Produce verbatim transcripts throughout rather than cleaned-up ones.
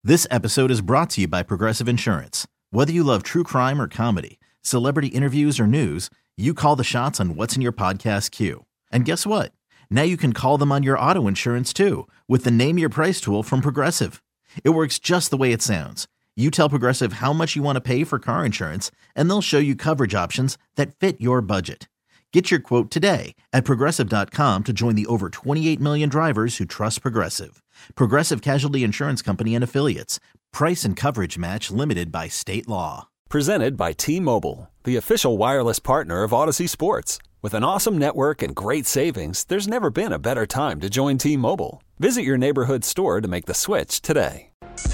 This episode is brought to you by Progressive Insurance. Whether you love true crime or comedy, celebrity interviews or news, you call the shots on what's in your podcast queue. And guess what? Now you can call them on your auto insurance too with the Name Your Price tool from Progressive. It works just the way it sounds. You tell Progressive how much you want to pay for car insurance, and they'll show you coverage options that fit your budget. Get your quote today at Progressive dot com to join the over twenty-eight million drivers who trust Progressive. Progressive Casualty Insurance Company and Affiliates. Price and coverage match limited by state law. Presented by T-Mobile, the official wireless partner of Odyssey Sports. With an awesome network and great savings, there's never been a better time to join T-Mobile. Visit your neighborhood store to make the switch today.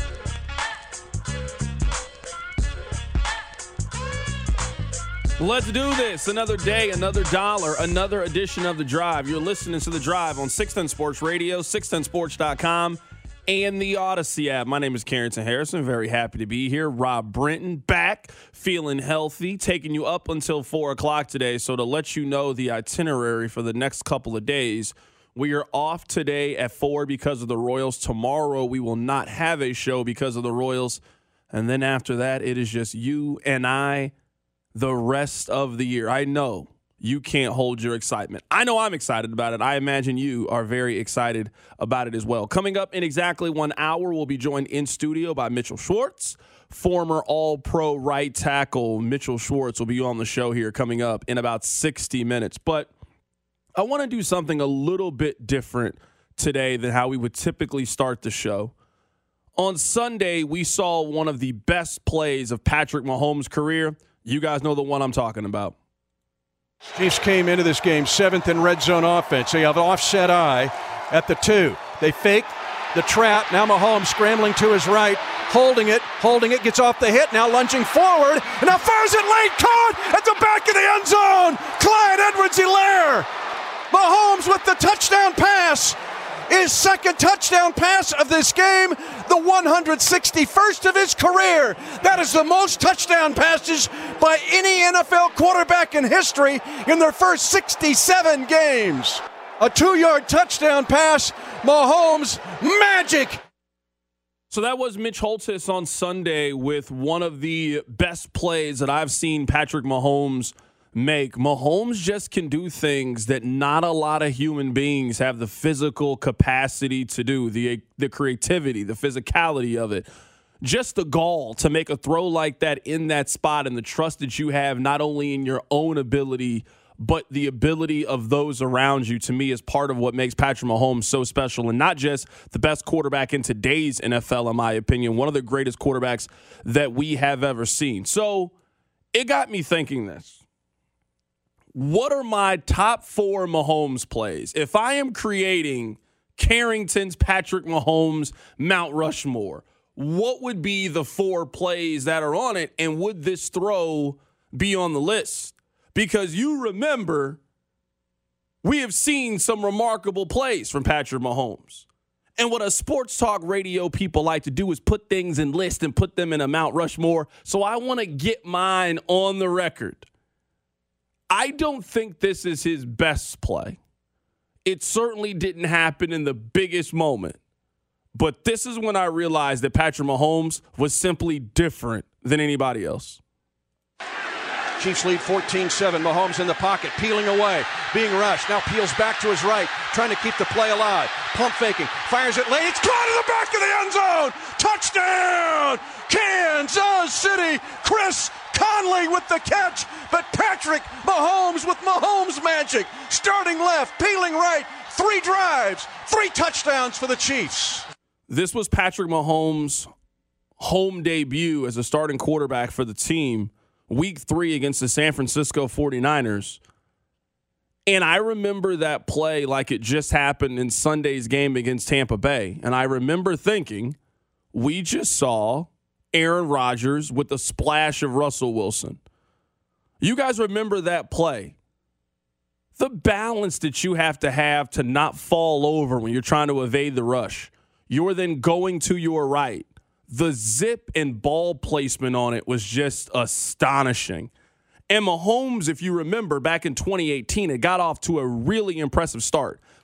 Let's do this. Another day, another dollar, another edition of The Drive. You're listening to The Drive on six ten Sports Radio, six ten sports dot com, and the Odyssey app. My name is Carrington Harrison. Very happy to be here. Rob Brenton back, feeling healthy, taking you up until four o'clock today. So to let you know the itinerary for the next couple of days, we are off today at four because of the Royals. Tomorrow we will not have a show because of the Royals. And then after that, it is just you and I the rest of the year. I know you can't hold your excitement. I know I'm excited about it. I imagine you are very excited about it as well. Coming up in exactly one hour, we'll be joined in studio by Mitchell Schwartz, former All-Pro right tackle. Mitchell Schwartz will be on the show here coming up in about sixty minutes. But I want to do something a little bit different today than how we would typically start the show. On Sunday, we saw one of the best plays of Patrick Mahomes' career. You guys know the one I'm talking about. Chiefs came into this game seventh in red zone offense. They have offset eye at the two. They fake the trap. Now Mahomes scrambling to his right, holding it, holding it, gets off the hit, now lunging forward, and now fires it late, caught at the back of the end zone. Clyde Edwards-Helaire. Mahomes with the touchdown pass. His second touchdown pass of this game, the one hundred sixty-first of his career. That is the most touchdown passes by any N F L quarterback in history in their first sixty-seven games. A two-yard touchdown pass, Mahomes, magic. So that was Mitch Holthus on Sunday with one of the best plays that I've seen Patrick Mahomes make. Mahomes just can do things that not a lot of human beings have the physical capacity to do, the the creativity, the physicality of it. Just the gall to make a throw like that in that spot, and the trust that you have not only in your own ability, but the ability of those around you, to me, is part of what makes Patrick Mahomes so special, and not just the best quarterback in today's N F L, in my opinion, one of the greatest quarterbacks that we have ever seen. So it got me thinking this. What are my top four Mahomes plays? If I am creating Carrington's Patrick Mahomes Mount Rushmore, what would be the four plays that are on it, and would this throw be on the list? Because you remember, we have seen some remarkable plays from Patrick Mahomes. And what a sports talk radio people like to do is put things in lists and put them in a Mount Rushmore. So I want to get mine on the record. I don't think this is his best play. It certainly didn't happen in the biggest moment. But this is when I realized that Patrick Mahomes was simply different than anybody else. Chiefs lead fourteen seven. Mahomes in the pocket, peeling away, being rushed. Now peels back to his right, trying to keep the play alive. Pump faking, fires it late. It's caught in the back of the end zone. Touchdown, Kansas City. Chris Conley with the catch, but Patrick Mahomes with Mahomes magic. Starting left, peeling right, three drives, three touchdowns for the Chiefs. This was Patrick Mahomes' home debut as a starting quarterback for the team, week three against the San Francisco forty-niners. And I remember that play like it just happened in Sunday's game against Tampa Bay. And I remember thinking, we just saw Aaron Rodgers with the splash of Russell Wilson. You guys remember that play. The balance that you have to have to not fall over when you're trying to evade the rush. You're then going to your right. The zip and ball placement on it was just astonishing. And Mahomes, if you remember, back in twenty eighteen, it got off to a really impressive start.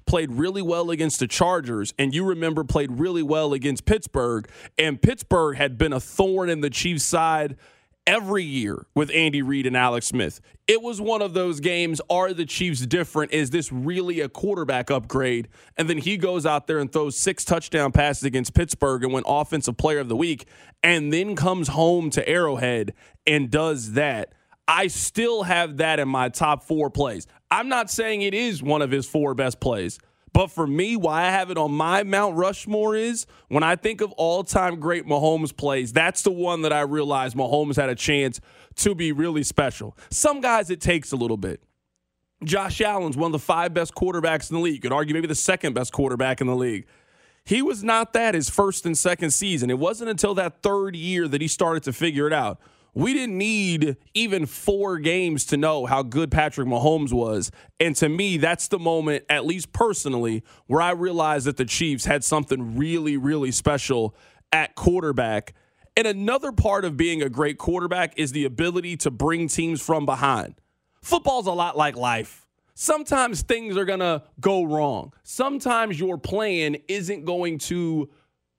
played really well against the Chargers, and you remember played really well against Pittsburgh, and Pittsburgh had been a thorn in the Chiefs' side every year with Andy Reid and Alex Smith. It was one of those games, are the Chiefs different? Is this really a quarterback upgrade? And then he goes out there and throws six touchdown passes against Pittsburgh and went Offensive Player of the Week, and then comes home to Arrowhead and does that. I still have that in my top four plays. I'm not saying it is one of his four best plays, but for me, why I have it on my Mount Rushmore is when I think of all-time great Mahomes plays, that's the one that I realize Mahomes had a chance to be really special. Some guys, it takes a little bit. Josh Allen's one of the five best quarterbacks in the league. You could argue maybe the second best quarterback in the league. He was not that his first and second season. It wasn't until that third year that he started to figure it out. We didn't need even four games to know how good Patrick Mahomes was. And to me, that's the moment, at least personally, where I realized that the Chiefs had something really, really special at quarterback. And another part of being a great quarterback is the ability to bring teams from behind. Football's a lot like life. Sometimes things are going to go wrong. Sometimes your plan isn't going to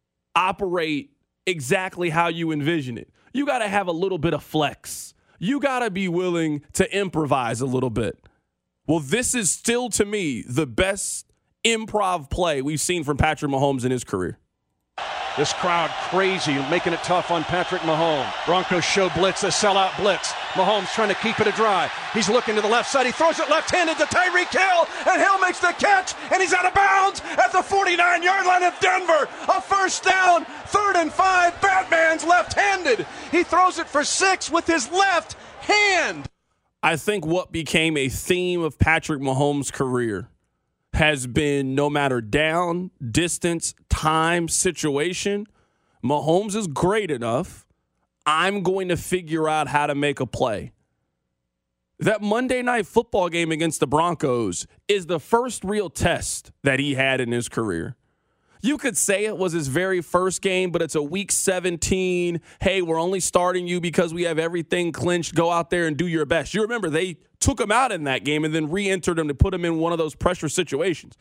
operate exactly how you envision it. You got to have a little bit of flex. You got to be willing to improvise a little bit. Well, this is still, to me, the best improv play we've seen from Patrick Mahomes in his career. This crowd crazy, making it tough on Patrick Mahomes. Broncos show blitz, a sellout blitz. Mahomes trying to keep it a drive. He's looking to the left side. He throws it left-handed to Tyreek Hill, and Hill makes the catch, and he's out of bounds at the forty-nine-yard line of Denver. A first down, third and five. Batman's left-handed. He throws it for six with his left hand. I think what became a theme of Patrick Mahomes' career has been no matter down, distance, time, situation, Mahomes is great enough. I'm going to figure out how to make a play. That Monday Night Football game against the Broncos is the first real test that he had in his career. You could say it was his very first game, but it's a week seventeen. Hey, we're only starting you because we have everything clinched. Go out there and do your best. You remember they took him out in that game and then re-entered him to put him in one of those pressure situations.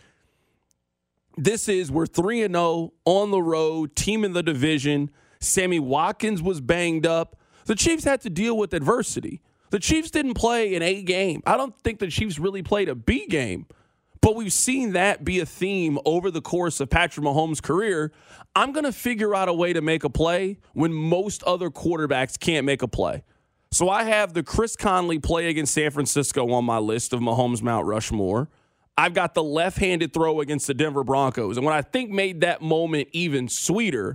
This is, we're three and oh on the road, team in the division. Sammy Watkins was banged up. The Chiefs had to deal with adversity. The Chiefs didn't play an A game. I don't think the Chiefs really played a B game. But we've seen that be a theme over the course of Patrick Mahomes' career. I'm going to figure out a way to make a play when most other quarterbacks can't make a play. So I have the Chris Conley play against San Francisco on my list of Mahomes Mount Rushmore. I've got the left-handed throw against the Denver Broncos. And what I think made that moment even sweeter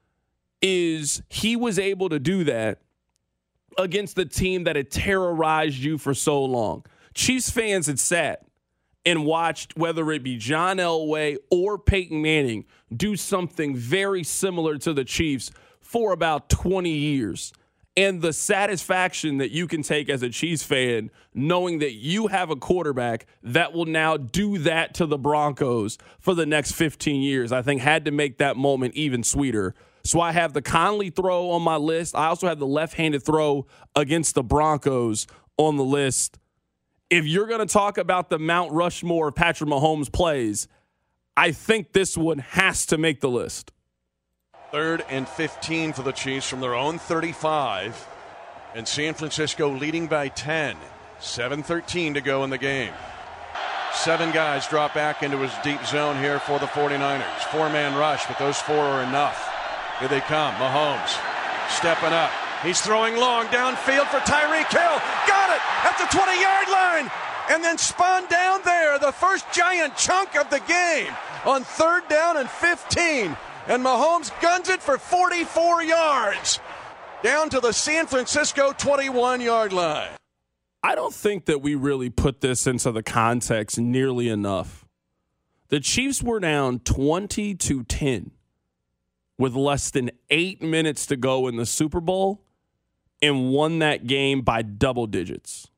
is he was able to do that against the team that had terrorized you for so long. Chiefs fans had sat and watched, whether it be John Elway or Peyton Manning, do something very similar to the Chiefs for about twenty years. And the satisfaction that you can take as a Chiefs fan, knowing that you have a quarterback that will now do that to the Broncos for the next fifteen years, I think had to make that moment even sweeter. So I have the Conley throw on my list. I also have the left-handed throw against the Broncos on the list. If you're going to talk about the Mount Rushmore of Patrick Mahomes plays, I think this one has to make the list. Third and fifteen for the Chiefs from their own thirty-five. And San Francisco leading by ten. seven thirteen to go in the game. Seven guys drop back into his deep zone here for the forty-niners. Four-man rush, but those four are enough. Here they come. Mahomes stepping up. He's throwing long downfield for Tyreek Hill. Got it at the twenty-yard line. And then spun down there. The first giant chunk of the game on third down and fifteen. And Mahomes guns it for forty-four yards. Down to the San Francisco twenty-one-yard line. I don't think that we really put this into the context nearly enough. The Chiefs were down twenty to ten with less than eight minutes to go in the Super Bowl and won that game by double digits.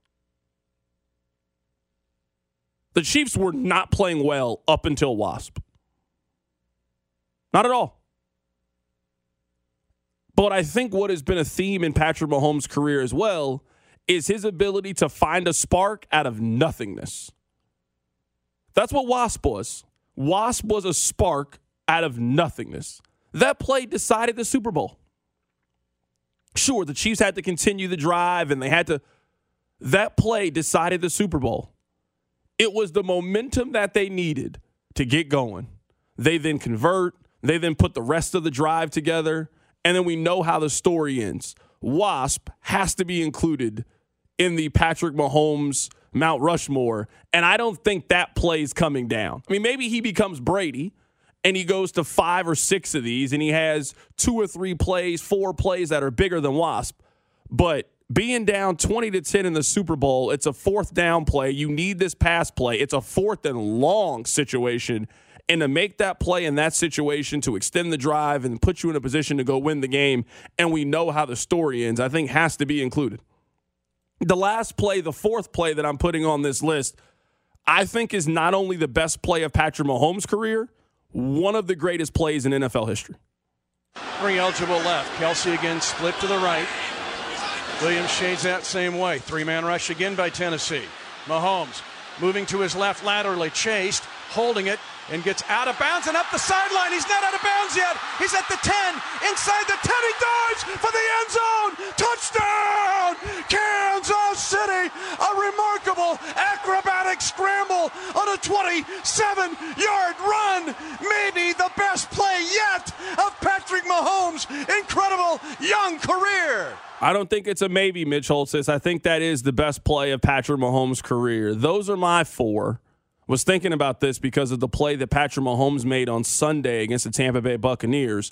The Chiefs were not playing well up until Wasp. Not at all. But I think what has been a theme in Patrick Mahomes' career as well is his ability to find a spark out of nothingness. That's what Wasp was. Wasp was a spark out of nothingness. That play decided the Super Bowl. Sure, the Chiefs had to continue the drive, and they had to. That play decided the Super Bowl. It was the momentum that they needed to get going. They then convert. They then put the rest of the drive together, and then we know how the story ends. Wasp has to be included in the Patrick Mahomes Mount Rushmore, and I don't think that play's coming down. I mean, maybe he becomes Brady, and he goes to five or six of these, and he has two or three plays, four plays that are bigger than Wasp. But being down twenty to ten in the Super Bowl, it's a fourth down play. You need this pass play. It's a fourth and long situation. And to make that play in that situation, to extend the drive and put you in a position to go win the game, and we know how the story ends, I think has to be included. The last play, the fourth play that I'm putting on this list, I think is not only the best play of Patrick Mahomes' career, one of the greatest plays in N F L history. Three eligible left. Kelsey again split to the right. Williams shades that same way. Three-man rush again by Tennessee. Mahomes moving to his left laterally, chased, holding it, and gets out of bounds and up the sideline. He's not out of bounds yet. He's at the ten. Inside the ten, he dives for the end zone. Touchdown! Kansas City. A remarkable acrobatic scramble on a twenty-seven-yard run. Maybe the best play yet of Patrick Mahomes' incredible young career. I don't think it's a maybe, Mitch Holtz. I think that is the best play of Patrick Mahomes' career. Those are my four. Was thinking about this because of the play that Patrick Mahomes made on Sunday against the Tampa Bay Buccaneers.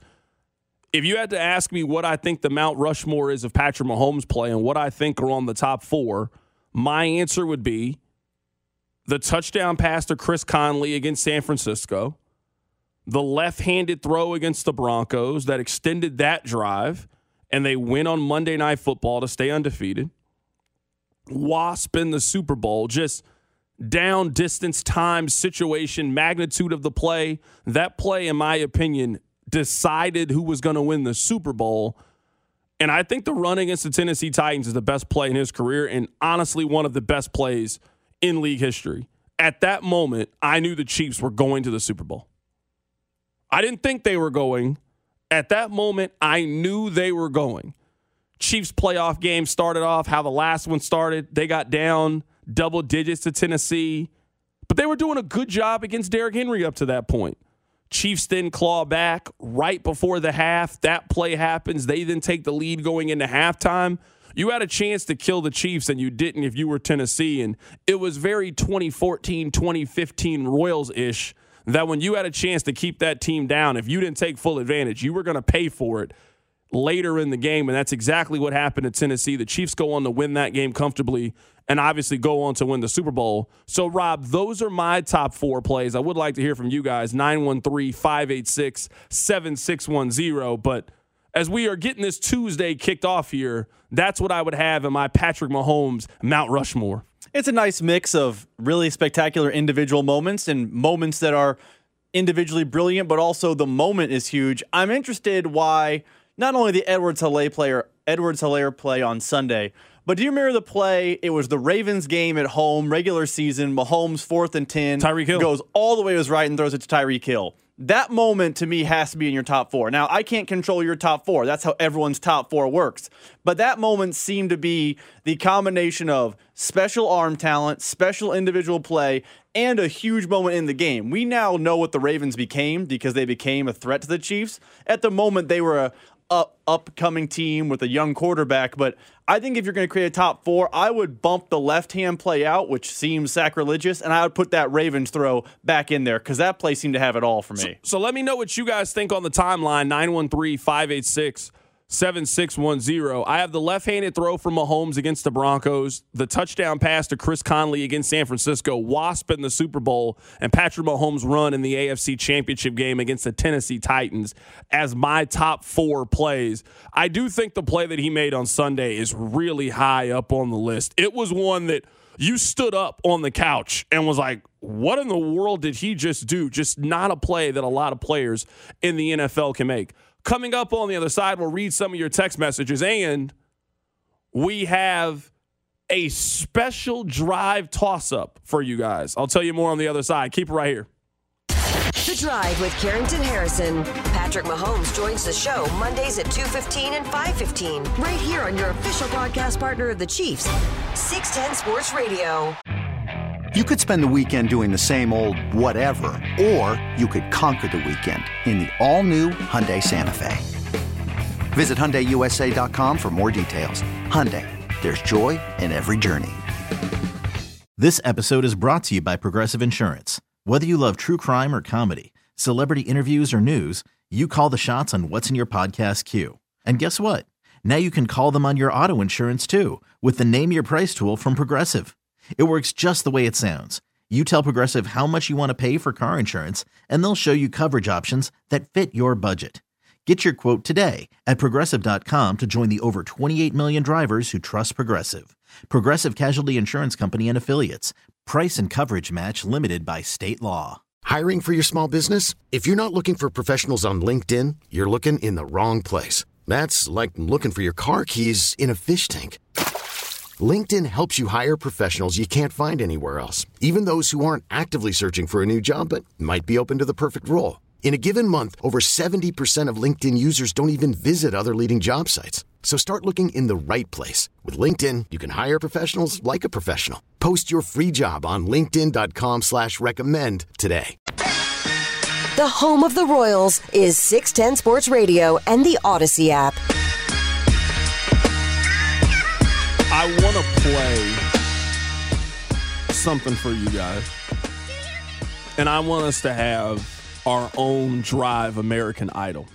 If you had to ask me what I think the Mount Rushmore is of Patrick Mahomes' play and what I think are on the top four, my answer would be the touchdown pass to Chris Conley against San Francisco, the left-handed throw against the Broncos that extended that drive, and they win on Monday Night Football to stay undefeated, Wasp in the Super Bowl, just down, distance, time, situation, magnitude of the play. That play, in my opinion, decided who was going to win the Super Bowl. And I think the run against the Tennessee Titans is the best play in his career and honestly one of the best plays in league history. At that moment, I knew the Chiefs were going to the Super Bowl. I didn't think they were going. At that moment, I knew they were going. Chiefs playoff game started off how the last one started. They got down double digits to Tennessee, but they were doing a good job against Derrick Henry up to that point. Chiefs then claw back right before the half. That play happens. They then take the lead going into halftime. You had a chance to kill the Chiefs, and you didn't if you were Tennessee, and it was very twenty fourteen, twenty fifteen Royals-ish that when you had a chance to keep that team down, if you didn't take full advantage, you were going to pay for it later in the game, and that's exactly what happened to Tennessee. The Chiefs go on to win that game comfortably and obviously go on to win the Super Bowl. So, Rob, those are my top four plays. I would like to hear from you guys, nine one three, five eight six, seven six one zero. But as we are getting this Tuesday kicked off here, that's what I would have in my Patrick Mahomes Mount Rushmore. It's a nice mix of really spectacular individual moments and moments that are individually brilliant, but also the moment is huge. I'm interested why not only the Edwards-Helaire player, Edwards-Helaire play on Sunday, but do you remember the play? It was the Ravens game at home, regular season, Mahomes fourth and ten. Tyreek Hill goes all the way to his right and throws it to Tyreek Hill. That moment to me has to be in your top four. Now, I can't control your top four. That's how everyone's top four works. But that moment seemed to be the combination of special arm talent, special individual play, and a huge moment in the game. We now know what the Ravens became because they became a threat to the Chiefs. At the moment, they were a up upcoming team with a young quarterback, but I think if you're going to create a top four, I would bump the left-hand play out, which seems sacrilegious, and I would put that Ravens throw back in there because that play seemed to have it all for me. So, so let me know what you guys think on the timeline, nine one three, five eight six, seven six one zero. I have the left-handed throw from Mahomes against the Broncos, the touchdown pass to Chris Conley against San Francisco, Wasp in the Super Bowl, and Patrick Mahomes' run in the A F C Championship game against the Tennessee Titans as my top four plays. I do think the play that he made on Sunday is really high up on the list. It was one that you stood up on the couch and was like, what in the world did he just do? Just not a play that a lot of players in the N F L can make. Coming up on the other side, we'll read some of your text messages, and we have a special drive toss-up for you guys. I'll tell you more on the other side. Keep it right here. The Drive with Carrington Harrison. Patrick Mahomes joins the show Mondays at two fifteen and five fifteen, right here on your official broadcast partner of the Chiefs, six ten Sports Radio. You could spend the weekend doing the same old whatever, or you could conquer the weekend in the all-new Hyundai Santa Fe. Visit Hyundai U S A dot com for more details. Hyundai, there's joy in every journey. This episode is brought to you by Progressive Insurance. Whether you love true crime or comedy, celebrity interviews or news, you call the shots on what's in your podcast queue. And guess what? Now you can call them on your auto insurance too with the Name Your Price tool from Progressive. It works just the way it sounds. You tell Progressive how much you want to pay for car insurance, and they'll show you coverage options that fit your budget. Get your quote today at Progressive dot com to join the over twenty-eight million drivers who trust Progressive. Progressive Casualty Insurance Company and Affiliates. Price and coverage match limited by state law. Hiring for your small business? If you're not looking for professionals on LinkedIn, you're looking in the wrong place. That's like looking for your car keys in a fish tank. LinkedIn helps you hire professionals you can't find anywhere else, even those who aren't actively searching for a new job but might be open to the perfect role. In a given month, over seventy percent of LinkedIn users don't even visit other leading job sites. So start looking in the right place. With LinkedIn, you can hire professionals like a professional. Post your free job on linkedin dot com slash recommend today. The home of the Royals is six ten Sports Radio and the Odyssey app. I want to play something for you guys. And I want us to have our own Drive American Idol.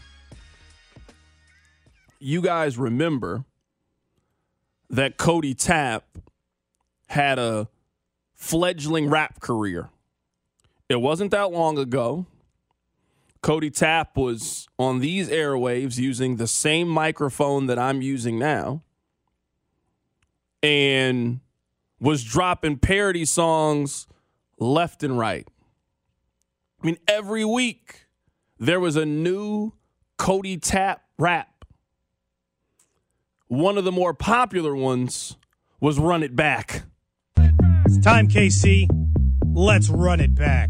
You guys remember that Cody Tapp had a fledgling rap career. It wasn't that long ago. Cody Tapp was on these airwaves using the same microphone that I'm using now and was dropping parody songs left and right. I mean, every week there was a new Cody Tapp rap. One of the more popular ones was Run It Back. It's time, K C. Let's run it back.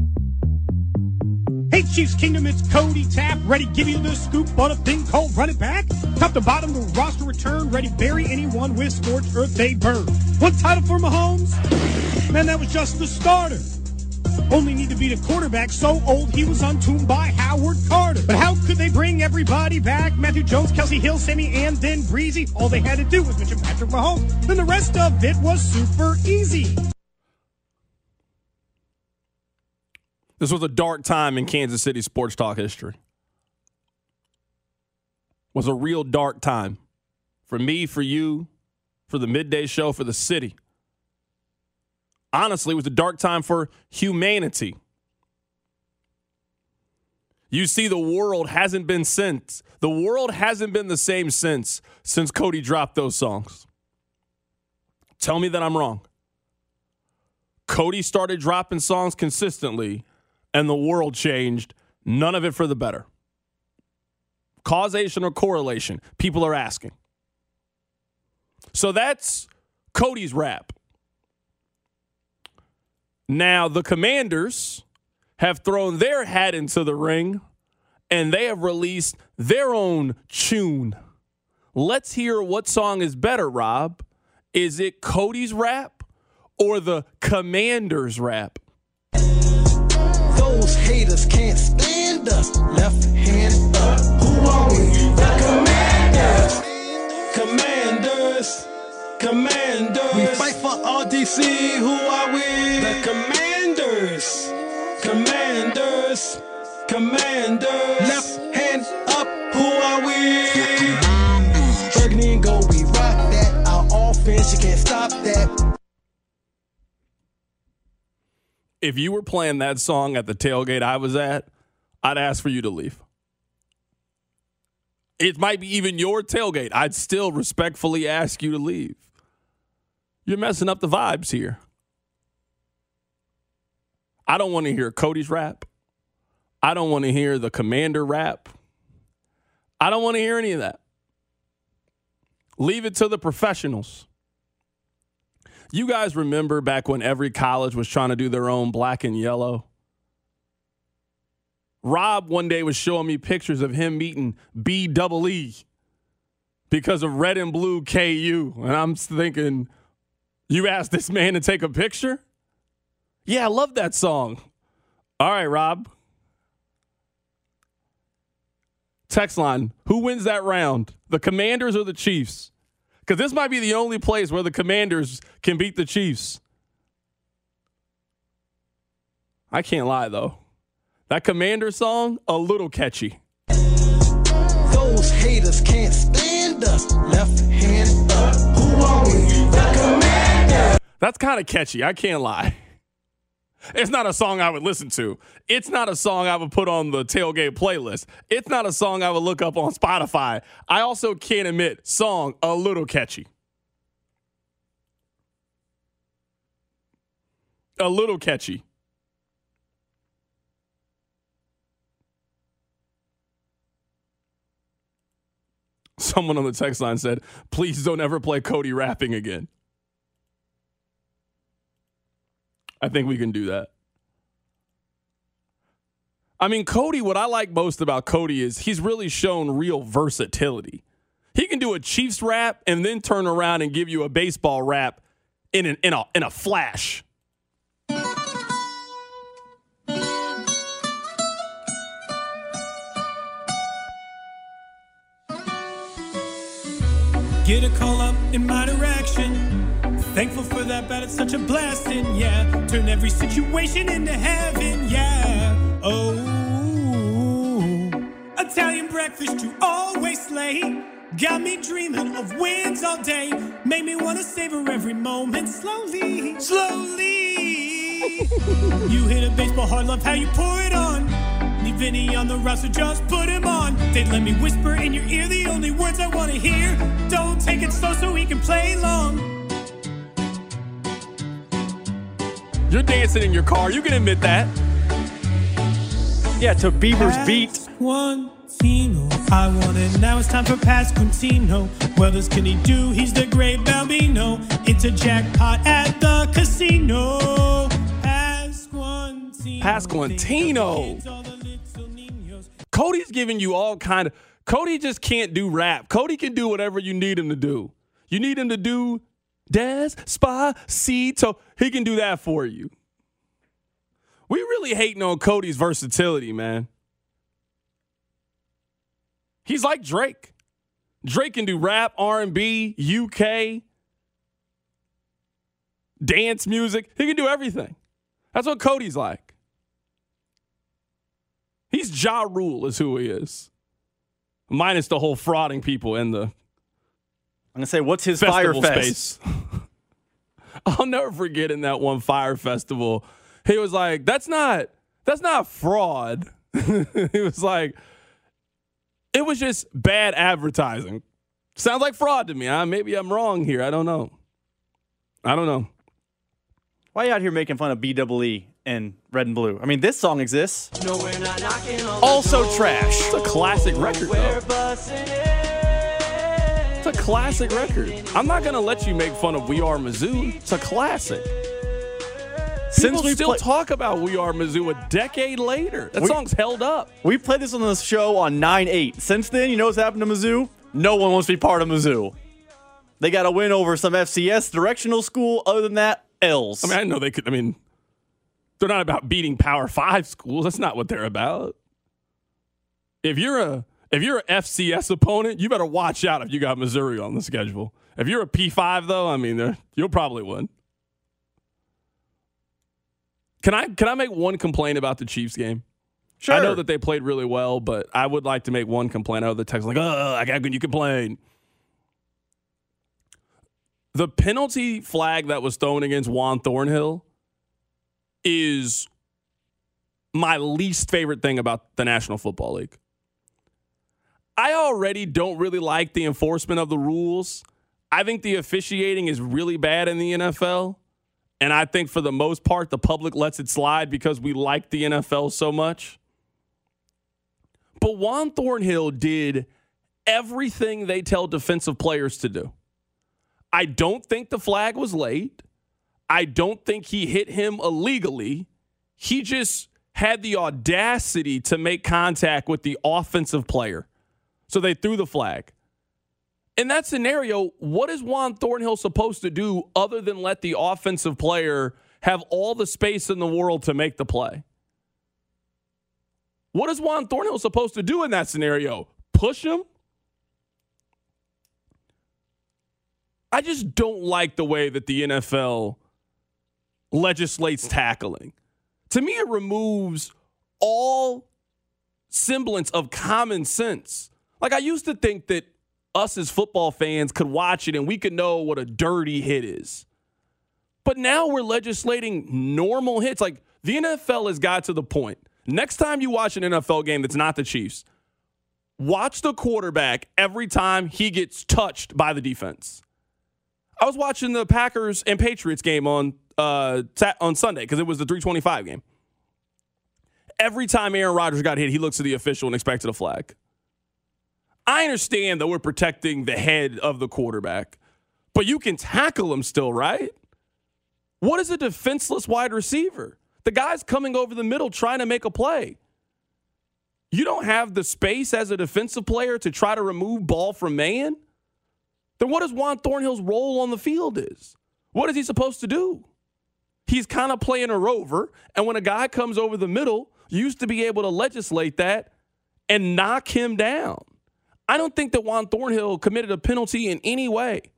Hey, Chiefs Kingdom, it's Cody Tapp, ready to give you the scoop on a thing called Run It Back. Top to bottom, the roster return, ready to bury anyone with scorched earth they burn. One title for Mahomes? Man, that was just the starter. Only need to beat a quarterback so old he was entombed by Howard Carter. But how could they bring everybody back? Matthew Jones, Kelsey Hill, Sammy, and then Breezy. All they had to do was mention Patrick Mahomes. Then the rest of it was super easy. This was a dark time in Kansas City sports talk history. It was a real dark time for me, for you, for the midday show, for the city. Honestly, it was a dark time for humanity. You see, the world hasn't been since. The world hasn't been the same since, since Cody dropped those songs. Tell me that I'm wrong. Cody started dropping songs consistently, and the world changed. None of it for the better. Causation or correlation? People are asking. So that's Cody's rap. Now, the Commanders have thrown their hat into the ring, and they have released their own tune. Let's hear what song is better, Rob. Is it Cody's rap or the Commanders rap? Those haters can't stand us. Left hand up. Who are we? The Commanders. Commanders. Commanders. We fight for R D C. Who are we? The Commanders. Commanders. Commanders. Left hand up. Who are we? Burgundy and gold. We rock that. Our offense. You can't stop that. If you were playing that song at the tailgate I was at, I'd ask for you to leave. It might be even your tailgate. I'd still respectfully ask you to leave. You're messing up the vibes here. I don't want to hear Cody's rap. I don't want to hear the Commander rap. I don't want to hear any of that. Leave it to the professionals. You guys remember back when every college was trying to do their own black and yellow? Rob one day was showing me pictures of him meeting B double E because of Red and Blue K U. And I'm thinking, you asked this man to take a picture? Yeah, I love that song. All right, Rob. Text line, who wins that round? The Commanders or the Chiefs? Because this might be the only place where the Commanders can beat the Chiefs. I can't lie, though. That Commander song, a little catchy. Those haters can't stand us. Left hand up. Who are we? The Commander. That's kind of catchy. I can't lie. It's not a song I would listen to. It's not a song I would put on the tailgate playlist. It's not a song I would look up on Spotify. I also can't admit, song a little catchy. A little catchy. Someone on the text line said, please don't ever play Cody rapping again. I think we can do that. I mean, Cody, what I like most about Cody is he's really shown real versatility. He can do a Chiefs rap and then turn around and give you a baseball rap in an, in a in a flash. Get a call up in my direction. Thankful for that, but it's such a blessing, yeah. Turn every situation into heaven, yeah. Oh, Italian breakfast you always slay. Got me dreaming of wins all day. Made me want to savor every moment slowly, slowly. You hit a baseball hard, love how you pour it on. Need Vinny on the roster, just put him on. They'd let me whisper in your ear the only words I want to hear. Don't take it slow so we can play long. You're dancing in your car. You can admit that. Yeah, to Bieber's beat. Pasquantino, I want it. Now it's time for Pasquantino. What else can he do? He's the great Bambino. It's a jackpot at the casino. Pasquantino. Pasquantino. Cody's giving you all kind of. Cody just can't do rap. Cody can do whatever you need him to do. You need him to do Despacito. He can do that for you. We really hating on Cody's versatility, man. He's like Drake. Drake can do rap, R and B, U K, dance music. He can do everything. That's what Cody's like. He's Ja Rule is who he is. Minus the whole frauding people in the I'm going to say, what's his Fire Fest? I'll never forget in that one Fire Festival, he was like, that's not, that's not fraud. He was like, it was just bad advertising. Sounds like fraud to me. Huh? Maybe I'm wrong here. I don't know. I don't know. Why are you out here making fun of B double E and Red and Blue? I mean, this song exists. No, we're not knocking on also trash. It's a classic record, though. It's a classic record. I'm not going to let you make fun of We Are Mizzou. It's a classic. Since People we still play- talk about We Are Mizzou a decade later. That we, song's held up. We played this on the show on nine eight. Since then, you know what's happened to Mizzou? No one wants to be part of Mizzou. They got to win over some F C S directional school. Other than that, L's. I mean, I know they could. I mean, they're not about beating Power Five schools. That's not what they're about. If you're a if you're an F C S opponent, you better watch out if you got Missouri on the schedule. If you're a P five, though, I mean, you'll probably win. Can I can I make one complaint about the Chiefs game? Sure. I know that they played really well, but I would like to make one complaint. I know the text like, oh, how can you complain? The penalty flag that was thrown against Juan Thornhill is my least favorite thing about the National Football League. I already don't really like the enforcement of the rules. I think the officiating is really bad in the N F L. And I think for the most part, the public lets it slide because we like the N F L so much. But Juan Thornhill did everything they tell defensive players to do. I don't think the flag was late. I don't think he hit him illegally. He just had the audacity to make contact with the offensive player. So they threw the flag. In that scenario, what is Juan Thornhill supposed to do other than let the offensive player have all the space in the world to make the play? What is Juan Thornhill supposed to do in that scenario? Push him? I just don't like the way that the N F L legislates tackling. To me, it removes all semblance of common sense. Like, I used to think that us as football fans could watch it and we could know what a dirty hit is. But now we're legislating normal hits. Like, the N F L has got to the point. Next time you watch an N F L game that's not the Chiefs, watch the quarterback every time he gets touched by the defense. I was watching the Packers and Patriots game on uh, on Sunday because it was the three twenty-five game. Every time Aaron Rodgers got hit, he looks at the official and expected a flag. I understand that we're protecting the head of the quarterback, but you can tackle him still, right? What is a defenseless wide receiver? The guy's coming over the middle trying to make a play. You don't have the space as a defensive player to try to remove ball from man? Then what is Juan Thornhill's role on the field is? What is he supposed to do? He's kind of playing a rover, and when a guy comes over the middle, you used to be able to legislate that and knock him down. I don't think that Juan Thornhill committed a penalty in any way.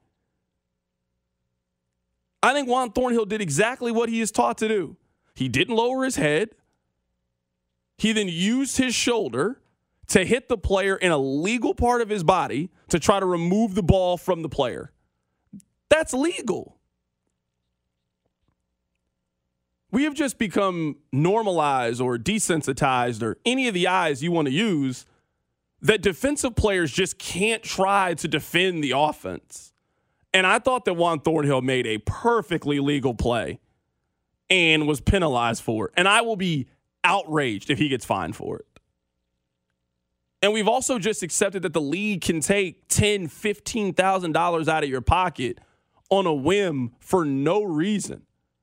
I think Juan Thornhill did exactly what he is taught to do. He didn't lower his head. He then used his shoulder to hit the player in a legal part of his body to try to remove the ball from the player. That's legal. We have just become normalized or desensitized or any of the eyes you want to use that defensive players just can't try to defend the offense. And I thought that Juan Thornhill made a perfectly legal play and was penalized for it. And I will be outraged if he gets fined for it. And we've also just accepted that the league can take ten thousand dollars, fifteen thousand dollars out of your pocket on a whim for no reason.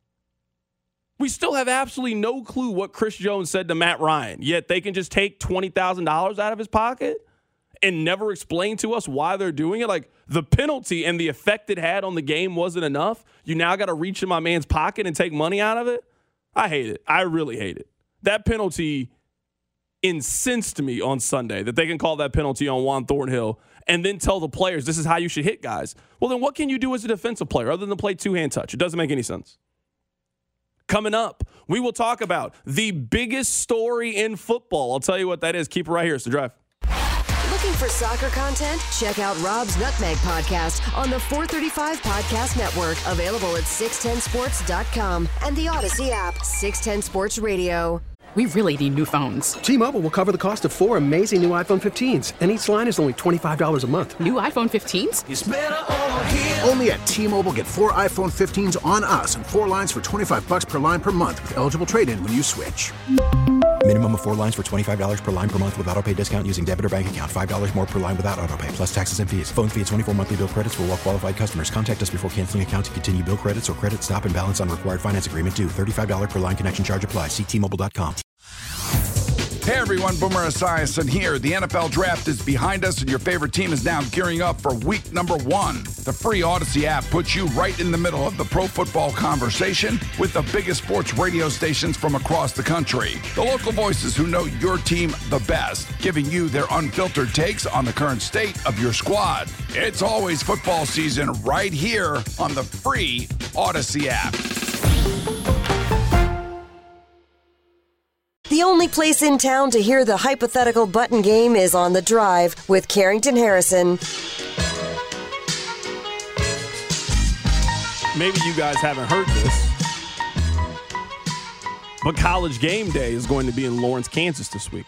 We still have absolutely no clue what Chris Jones said to Matt Ryan, yet they can just take twenty thousand dollars out of his pocket and never explain to us why they're doing it. Like, the penalty and the effect it had on the game wasn't enough. You now got to reach in my man's pocket and take money out of it. I hate it. I really hate it. That penalty incensed me on Sunday that they can call that penalty on Juan Thornhill and then tell the players this is how you should hit guys. Well, then what can you do as a defensive player other than play two-hand touch? It doesn't make any sense. Coming up, we will talk about the biggest story in football. I'll tell you what that is. Keep it right here. It's The Drive. Looking for soccer content? Check out Rob's Nutmeg Podcast on the four thirty-five Podcast Network. Available at six ten sports dot com and the Odyssey app. six ten Sports Radio. We really need new phones. T-Mobile will cover the cost of four amazing new iPhone fifteens, and each line is only twenty-five dollars a month. New iPhone fifteens? It's better over here. Only at T-Mobile, get four iPhone fifteens on us and four lines for twenty-five dollars per line per month with eligible trade-in when you switch. Minimum of four lines for twenty-five dollars per line per month with autopay discount using debit or bank account. five dollars more per line without autopay, plus taxes and fees. Phone fee at twenty-four monthly bill credits for well-qualified customers. Contact us before canceling account to continue bill credits or credit stop and balance on required finance agreement due. thirty-five dollars per line connection charge applies. See T Mobile dot com. Hey everyone, Boomer Esiason here. The N F L Draft is behind us and your favorite team is now gearing up for week number one. The free Odyssey app puts you right in the middle of the pro football conversation with the biggest sports radio stations from across the country. The local voices who know your team the best, giving you their unfiltered takes on the current state of your squad. It's always football season right here on the free Odyssey app. The only place in town to hear the hypothetical button game is on The Drive with Carrington Harrison. Maybe you guys haven't heard this, but College Game Day is going to be in Lawrence, Kansas this week.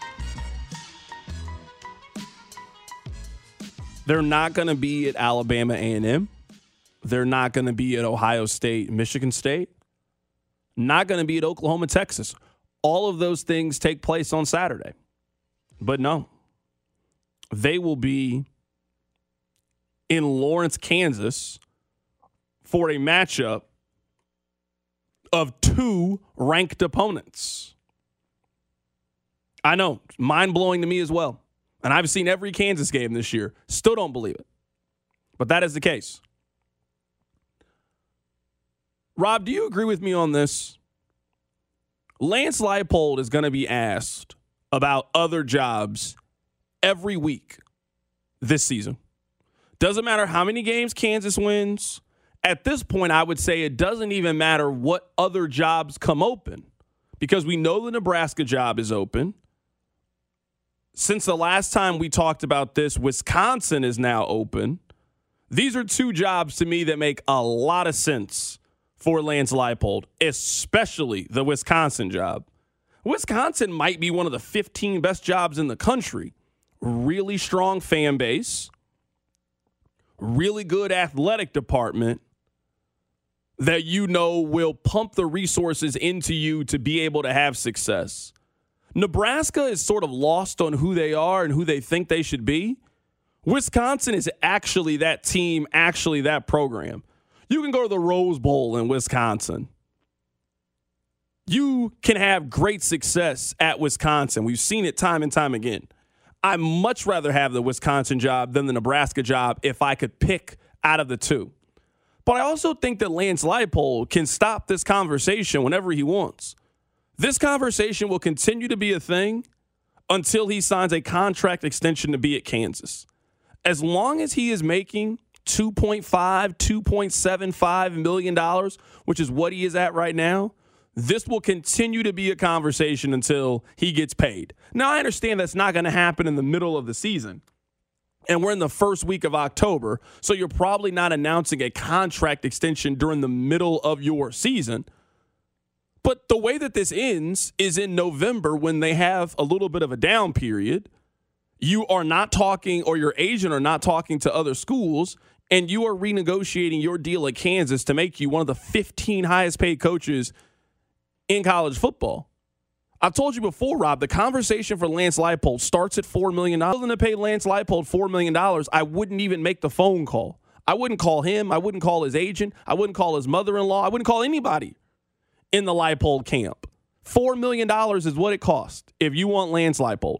They're not going to be at Alabama A and M. They're not going to be at Ohio State, Michigan State. Not going to be at Oklahoma, Texas. All of those things take place on Saturday. But no, they will be in Lawrence, Kansas for a matchup of two ranked opponents. I know. Mind-blowing to me as well. And I've seen every Kansas game this year. Still don't believe it. But that is the case. Rob, do you agree with me on this? Lance Leipold is going to be asked about other jobs every week this season. Doesn't matter how many games Kansas wins. At this point, I would say it doesn't even matter what other jobs come open because we know the Nebraska job is open. Since the last time we talked about this, Wisconsin is now open. These are two jobs to me that make a lot of sense for Lance Leipold, especially the Wisconsin job. Wisconsin might be one of the fifteen best jobs in the country. Really strong fan base, really good athletic department that you know will pump the resources into you to be able to have success. Nebraska is sort of lost on who they are and who they think they should be. Wisconsin is actually that team, actually that program. You can go to the Rose Bowl in Wisconsin. You can have great success at Wisconsin. We've seen it time and time again. I'd much rather have the Wisconsin job than the Nebraska job if I could pick out of the two. But I also think that Lance Leipold can stop this conversation whenever he wants. This conversation will continue to be a thing until he signs a contract extension to be at Kansas. As long as he is making two point five, two point seven five million dollars, which is what he is at right now, this will continue to be a conversation until he gets paid. Now, I understand that's not going to happen in the middle of the season, and we're in the first week of October, so you're probably not announcing a contract extension during the middle of your season. But the way that this ends is in November when they have a little bit of a down period. You are not talking, or your agent are not talking to other schools, and you are renegotiating your deal at Kansas to make you one of the fifteen highest paid coaches in college football. I've told you before, Rob, the conversation for Lance Leipold starts at four million dollars. Willing to pay Lance Leipold four million dollars, I wouldn't even make the phone call. I wouldn't call him. I wouldn't call his agent. I wouldn't call his mother-in-law. I wouldn't call anybody in the Leipold camp. four million dollars is what it costs if you want Lance Leipold.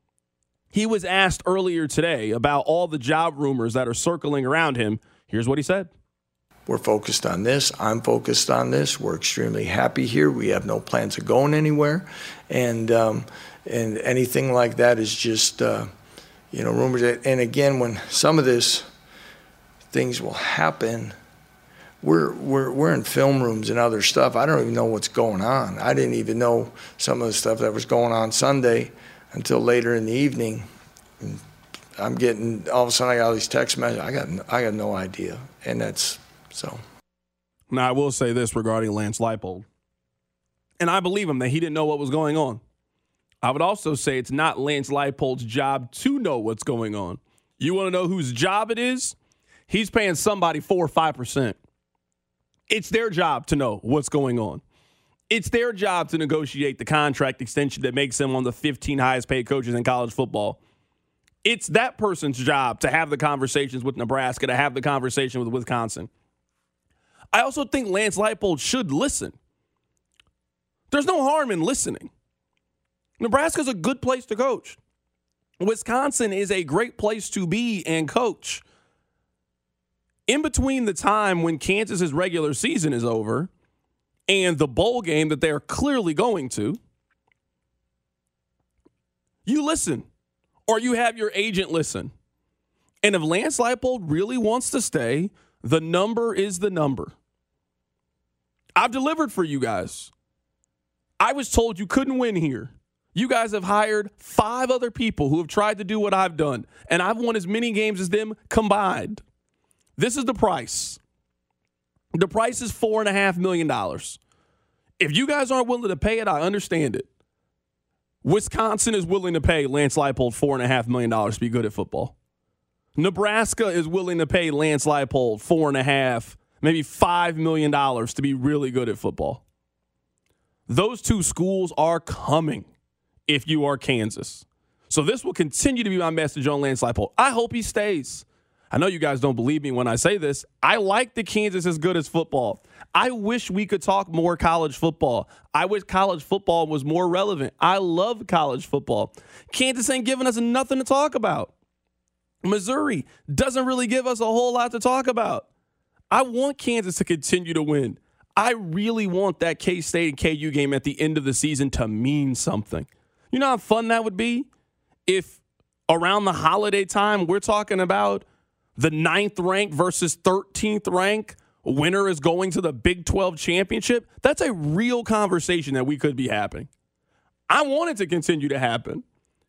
He was asked earlier today about all the job rumors that are circling around him. Here's what he said. We're focused on this. I'm focused on this. We're extremely happy here. We have no plans of going anywhere. And um, and anything like that is just, uh, you know, rumors. And again, when some of this things will happen, we're, we're, we're in film rooms and other stuff. I don't even know what's going on. I didn't even know some of the stuff that was going on Sunday until later in the evening. And I'm getting, all of a sudden I got all these text messages. I got, I got no idea. And that's, so. Now, I will say this regarding Lance Leipold. And I believe him that he didn't know what was going on. I would also say it's not Lance Leipold's job to know what's going on. You want to know whose job it is? He's paying somebody four or five percent. It's their job to know what's going on. It's their job to negotiate the contract extension that makes him one of the fifteen highest paid coaches in college football. It's that person's job to have the conversations with Nebraska, to have the conversation with Wisconsin. I also think Lance Leipold should listen. There's no harm in listening. Nebraska's a good place to coach. Wisconsin is a great place to be and coach. In between the time when Kansas's regular season is over and the bowl game that they're clearly going to, you listen, or you have your agent listen. And if Lance Leipold really wants to stay, the number is the number. I've delivered for you guys. I was told you couldn't win here. You guys have hired five other people who have tried to do what I've done, and I've won as many games as them combined. This is the price. The price is four point five million dollars. If you guys aren't willing to pay it, I understand it. Wisconsin is willing to pay Lance Leipold four point five million dollars to be good at football. Nebraska is willing to pay Lance Leipold four and a half, maybe five million dollars to be really good at football. Those two schools are coming if you are Kansas. So this will continue to be my message on Lance Leipold. I hope he stays. I know you guys don't believe me when I say this. I like that Kansas is good as football. I wish we could talk more college football. I wish college football was more relevant. I love college football. Kansas ain't giving us nothing to talk about. Missouri doesn't really give us a whole lot to talk about. I want Kansas to continue to win. I really want that K-State and K U game at the end of the season to mean something. You know how fun that would be if around the holiday time we're talking about the ninth rank versus thirteenth rank winner is going to the Big twelve championship. That's a real conversation that we could be having. I want it to continue to happen.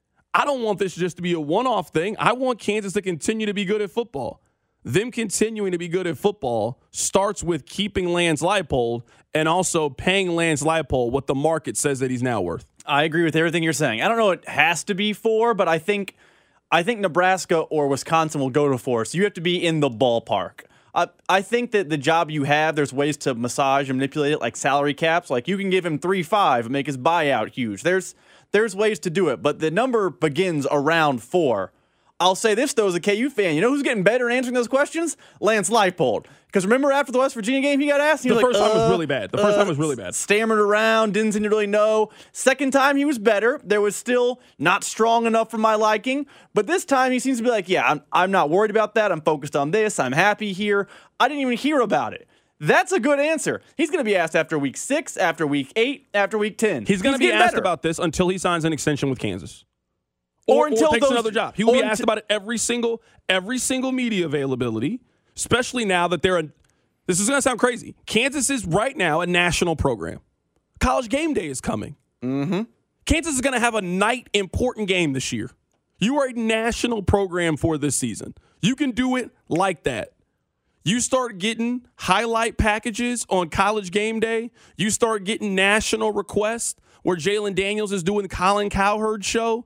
I don't want this just to be a one-off thing. I want Kansas to continue to be good at football. Them continuing to be good at football starts with keeping Lance Leipold and also paying Lance Leipold what the market says that he's now worth. I agree with everything you're saying. I don't know what it has to be for, but I think I think Nebraska or Wisconsin will go to four. So you have to be in the ballpark. I, I think that the job you have, there's ways to massage and manipulate it, like salary caps. Like you can give him three five and make his buyout huge. There's there's ways to do it, but the number begins around four. I'll say this, though, as a K U fan. You know who's getting better at answering those questions? Lance Leipold. Because remember after the West Virginia game, he got asked? He the was first like, time uh, was really bad. The first uh, time was really bad. Stammered around, didn't seem to really know. Second time, he was better. There was still not strong enough for my liking. But this time, he seems to be like, yeah, I'm, I'm not worried about that. I'm focused on this. I'm happy here. I didn't even hear about it. That's a good answer. He's going to be asked after week six, after week eight, after week ten. He's going to be asked better. about this until he signs an extension with Kansas. Or, or until or takes those, another job. He will be asked about it every single every single media availability, especially now that they're a – this is going to sound crazy. Kansas is right now a national program. College game day is coming. Mm-hmm. Kansas is going to have a night important game this year. You are a national program for this season. You can do it like that. You start getting highlight packages on College game day. You start getting national requests where Jalen Daniels is doing the Colin Cowherd show.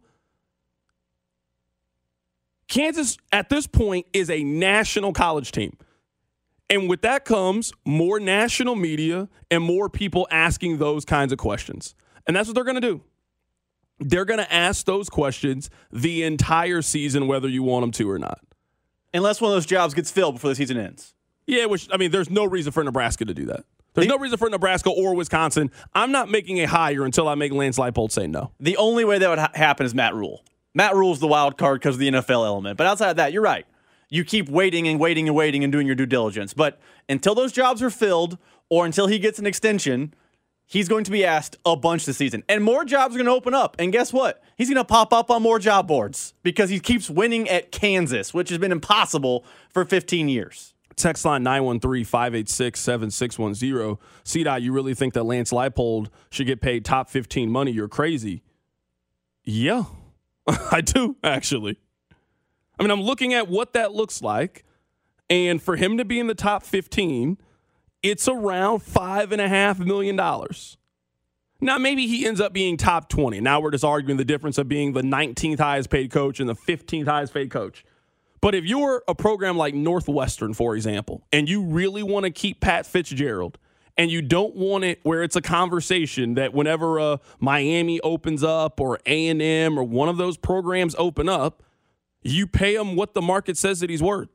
Kansas, at this point, is a national college team. And with that comes more national media and more people asking those kinds of questions. And that's what they're going to do. They're going to ask those questions the entire season, whether you want them to or not. Unless one of those jobs gets filled before the season ends. Yeah, which, I mean, there's no reason for Nebraska to do that. There's no reason for Nebraska or Wisconsin. I'm not making a hire until I make Lance Leipold say no. The only way that would ha- happen is Matt Rule. Matt Rule's the wild card because of the N F L element. But outside of that, you're right. You keep waiting and waiting and waiting and doing your due diligence. But until those jobs are filled or until he gets an extension, he's going to be asked a bunch this season. And more jobs are going to open up. And guess what? He's going to pop up on more job boards because he keeps winning at Kansas, which has been impossible for fifteen years. Text line nine one three, five eight six, seven six one zero. C-Dot, you really think that Lance Leipold should get paid top fifteen money? You're crazy. Yeah. I do, actually. I mean, I'm looking at what that looks like, and for him to be in the top fifteen, it's around five point five million dollars. Now, maybe he ends up being top twenty. Now we're just arguing the difference of being the nineteenth highest paid coach and the fifteenth highest paid coach. But if you're a program like Northwestern, for example, and you really want to keep Pat Fitzgerald, and you don't want it where it's a conversation that whenever uh, Miami opens up or A and M or one of those programs open up, you pay him what the market says that he's worth.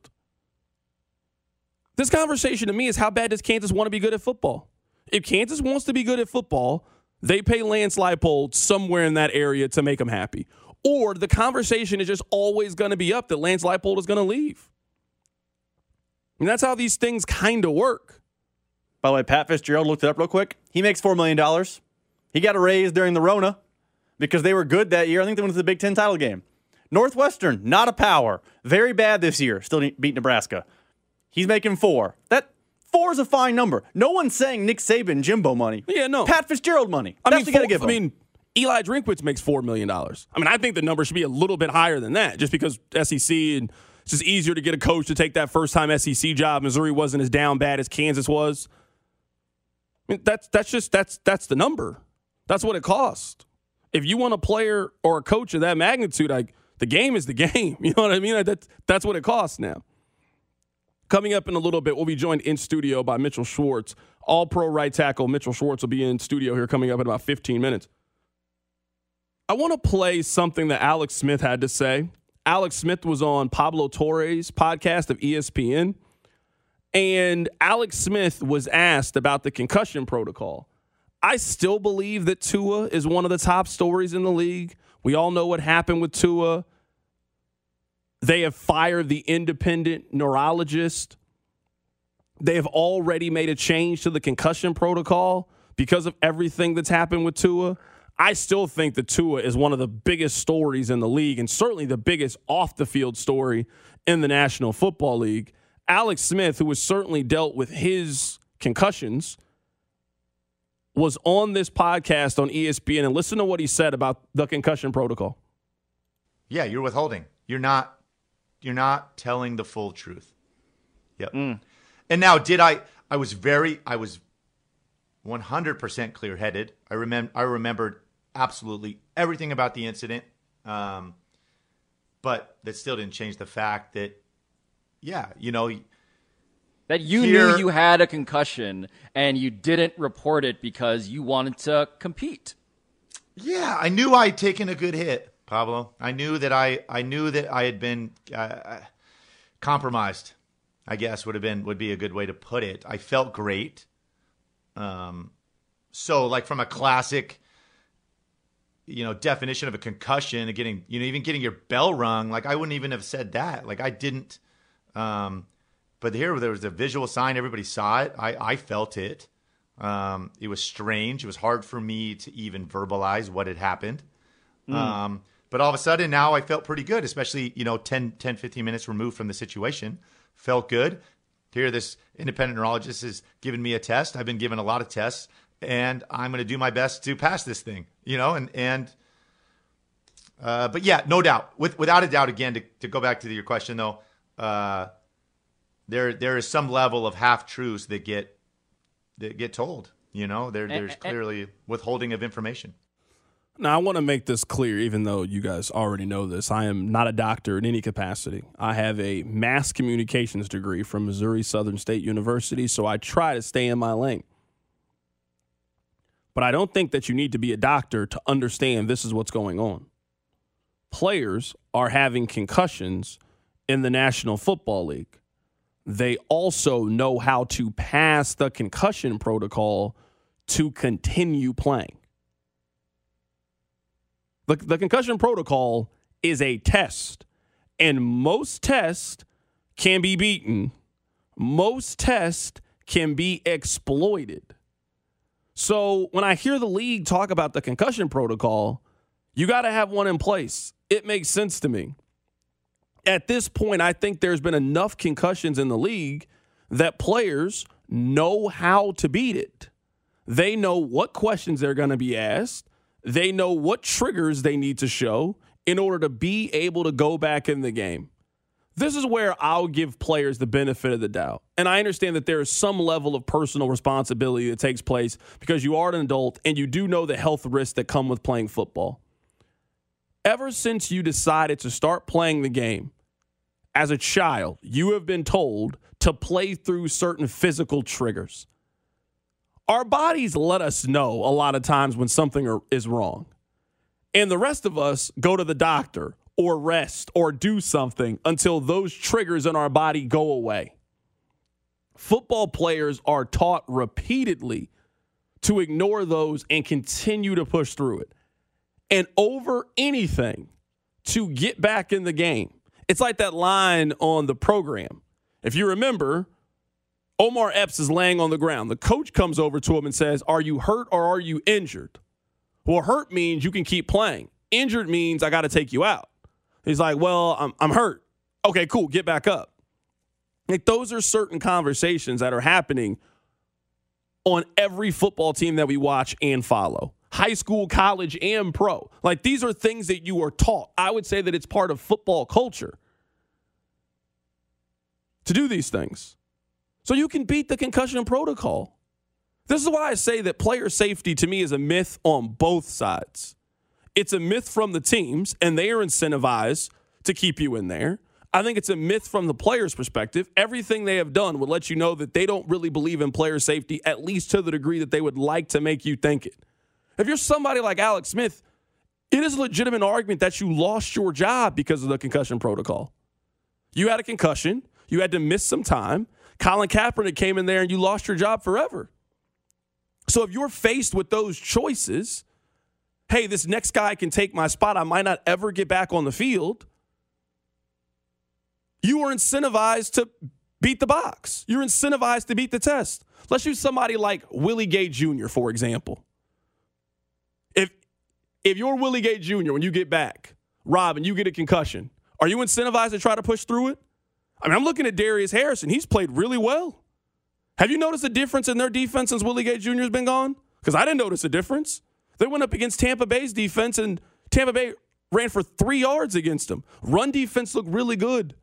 This conversation to me is how bad does Kansas want to be good at football? If Kansas wants to be good at football, they pay Lance Leipold somewhere in that area to make him happy. Or the conversation is just always going to be up that Lance Leipold is going to leave. And that's how these things kind of work. By the way, Pat Fitzgerald looked it up real quick. He makes four million dollars. He got a raise during the Rona because they were good that year. I think they went to the Big Ten title game. Northwestern, not a power. Very bad this year. Still beat Nebraska. He's making four. That four is a fine number. No one's saying Nick Saban, Jimbo money. Yeah, no. Pat Fitzgerald money. I That's mean, what you got to give I him. mean, Eli Drinkwitz makes four million dollars. I mean, I think the number should be a little bit higher than that just because S E C and it's just easier to get a coach to take that first-time S E C job. Missouri wasn't as down bad as Kansas was. I mean, that's that's just that's that's the number. That's what it costs. If you want a player or a coach of that magnitude, like the game is the game. You know what I mean? Like that's that's what it costs now. Coming up in a little bit, we'll be joined in studio by Mitchell Schwartz, all-pro right tackle. Mitchell Schwartz will be in studio here coming up in about fifteen minutes. I want to play something that Alex Smith had to say Alex Smith was on Pablo Torre's podcast of E S P N, and Alex Smith was asked about the concussion protocol. I still believe that Tua is one of the top stories in the league. We all know what happened with Tua. They have fired the independent neurologist. They have already made a change to the concussion protocol because of everything that's happened with Tua. I still think that Tua is one of the biggest stories in the league and certainly the biggest off-the-field story in the National Football League. Alex Smith, who has certainly dealt with his concussions, was on this podcast on E S P N, and listen to what he said about the concussion protocol. Yeah, you're withholding. You're not you're not telling the full truth. Yep. Mm. And now did I I was very I was one hundred percent clear-headed. I remember I remembered absolutely everything about the incident. Um, but that still didn't change the fact that yeah, you know, that you here, knew you had a concussion and you didn't report it because you wanted to compete. Yeah, I knew I had taken a good hit, Pablo. I knew that I, I knew that I had been uh, compromised, I guess would have been would be a good way to put it. I felt great. Um, so like from a classic, you know, definition of a concussion and getting, you know, even getting your bell rung, like I wouldn't even have said that. Like I didn't. Um, But here there was a visual sign. Everybody saw it. I, I felt it. Um, it was strange. It was hard for me to even verbalize what had happened. Mm. Um, but all of a sudden now I felt pretty good, especially, you know, ten, ten, fifteen minutes removed from the situation. Felt good. Here this independent neurologist has given me a test. I've been given a lot of tests, and I'm going to do my best to pass this thing, you know, and, and uh, but yeah, no doubt. With, without a doubt, again, to, to go back to your question though, uh, There, there is some level of half truths that get that get told. You know, there, there's clearly withholding of information. Now, I want to make this clear, even though you guys already know this. I am not a doctor in any capacity. I have a mass communications degree from Missouri Southern State University, so I try to stay in my lane. But I don't think that you need to be a doctor to understand this is what's going on. Players are having concussions in the National Football League. They also know how to pass the concussion protocol to continue playing. The, the concussion protocol is a test, and most tests can be beaten. Most tests can be exploited. So when I hear the league talk about the concussion protocol, you got to have one in place. It makes sense to me. At this point, I think there's been enough concussions in the league that players know how to beat it. They know what questions they're going to be asked. They know what triggers they need to show in order to be able to go back in the game. This is where I'll give players the benefit of the doubt. And I understand that there is some level of personal responsibility that takes place because you are an adult and you do know the health risks that come with playing football. Ever since you decided to start playing the game, as a child, you have been told to play through certain physical triggers. Our bodies let us know a lot of times when something are, is wrong. And the rest of us go to the doctor or rest or do something until those triggers in our body go away. Football players are taught repeatedly to ignore those and continue to push through it. And over anything, to get back in the game. It's like that line on the program. If you remember, Omar Epps is laying on the ground. The coach comes over to him and says, "Are you hurt or are you injured?" Well, hurt means you can keep playing. Injured means I got to take you out. He's like, "Well, I'm I'm hurt." Okay, cool. Get back up. Like, those are certain conversations that are happening on every football team that we watch and follow. High school, college, and pro. Like, these are things that you are taught. I would say that it's part of football culture to do these things. So you can beat the concussion protocol. This is why I say that player safety to me is a myth on both sides. It's a myth from the teams, and they are incentivized to keep you in there. I think it's a myth from the player's perspective. Everything they have done would let you know that they don't really believe in player safety, at least to the degree that they would like to make you think it. If you're somebody like Alex Smith, It is a legitimate argument that you lost your job because of the concussion protocol. You had a concussion. You had to miss some time. Colin Kaepernick came in there and you lost your job forever. So if you're faced with those choices, hey, this next guy can take my spot, I might not ever get back on the field, you are incentivized to beat the box. You're incentivized to beat the test. Let's use somebody like Willie Gay Junior, for example. If if you're Willie Gay Junior, when you get back, Rob, and you get a concussion, are you incentivized to try to push through it? I mean, I'm looking at Darius Harrison. He's played really well. Have you noticed a difference in their defense since Willie Gay Junior has been gone? Because I didn't notice a difference. They went up against Tampa Bay's defense, and Tampa Bay ran for three yards against them. Run defense looked really good.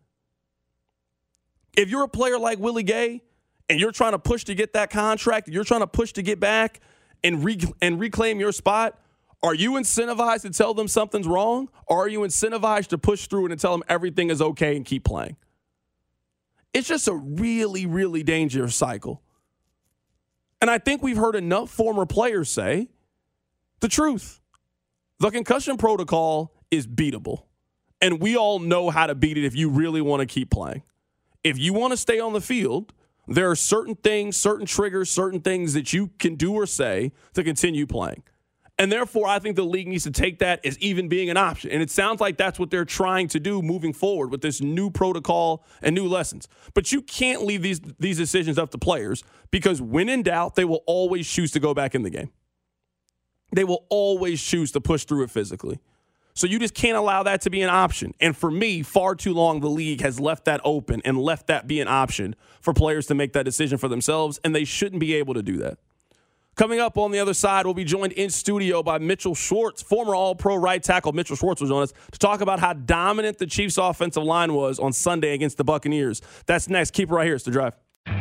If you're a player like Willie Gay and you're trying to push to get that contract, you're trying to push to get back and re- and reclaim your spot, are you incentivized to tell them something's wrong? Or are you incentivized to push through it and tell them everything is okay and keep playing? It's just a really, really dangerous cycle. And I think we've heard enough former players say the truth. The concussion protocol is beatable. And we all know how to beat it if you really want to keep playing. If you want to stay on the field, there are certain things, certain triggers, certain things that you can do or say to continue playing. And therefore, I think the league needs to take that as even being an option. And it sounds like that's what they're trying to do moving forward with this new protocol and new lessons. But you can't leave these, these decisions up to players because when in doubt, they will always choose to go back in the game. They will always choose to push through it physically. So you just can't allow that to be an option. And for me, far too long, the league has left that open and left that be an option for players to make that decision for themselves, and they shouldn't be able to do that. Coming up on the other side, we'll be joined in studio by Mitchell Schwartz. Former All-Pro right tackle Mitchell Schwartz was on us to talk about how dominant the Chiefs' offensive line was on Sunday against the Buccaneers. That's next. Keep it right here. It's The Drive.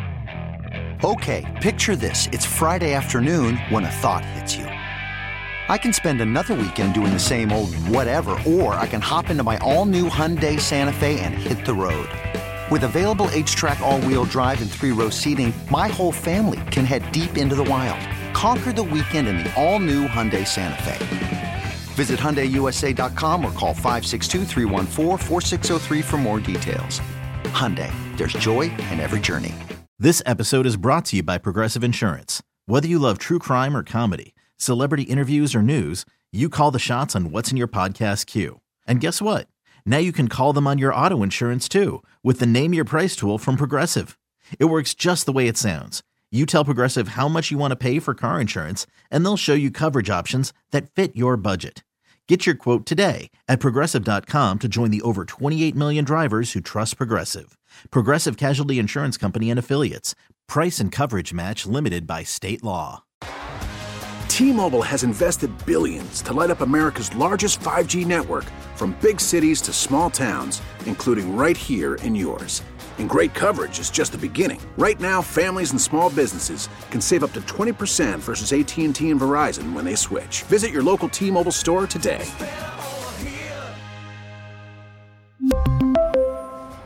Okay, picture this. It's Friday afternoon when a thought hits you. I can spend another weekend doing the same old whatever, or I can hop into my all-new Hyundai Santa Fe and hit the road. With available H-Track all-wheel drive and three-row seating, my whole family can head deep into the wild. Conquer the weekend in the all-new Hyundai Santa Fe. Visit Hyundai U S A dot com or call five six two, three one four, four six zero three for more details. Hyundai, there's joy in every journey. This episode is brought to you by Progressive Insurance. Whether you love true crime or comedy, celebrity interviews or news, you call the shots on what's in your podcast queue. And guess what? Now you can call them on your auto insurance too with the Name Your Price tool from Progressive. It works just the way it sounds. You tell Progressive how much you want to pay for car insurance, and they'll show you coverage options that fit your budget. Get your quote today at Progressive dot com to join the over twenty-eight million drivers who trust Progressive. Progressive Casualty Insurance Company and Affiliates. Price and coverage match limited by state law. T-Mobile has invested billions to light up America's largest five G network, from big cities to small towns, including right here in yours. And great coverage is just the beginning. Right now, families and small businesses can save up to twenty percent versus A T and T and Verizon when they switch. Visit your local T-Mobile store today.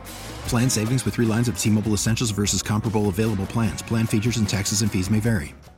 Plan savings with three lines of T-Mobile Essentials versus comparable available plans. Plan features and taxes and fees may vary.